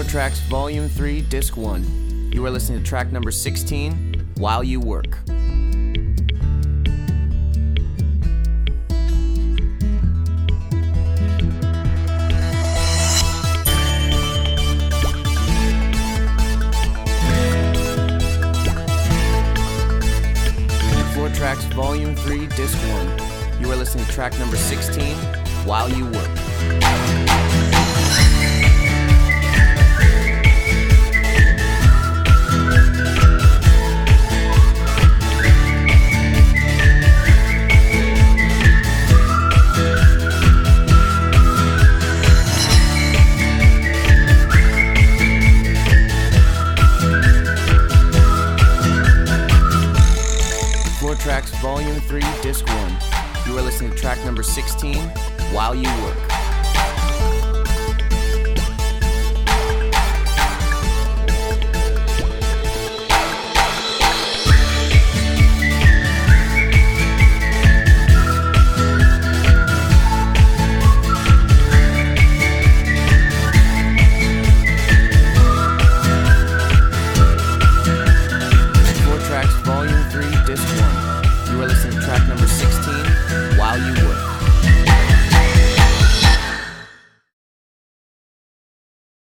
Floor Tracks Volume 3, Disc 1. You are listening to track number 16, While You Work. Floor Tracks Volume 3, Disc 1. You are listening to track number 16, While You Work. Tracks Volume 3, Disc 1. You are listening to track number 16, While You Work. Floor Tracks Volume 3, Disc 1. You are listening to track number 16, While You Work.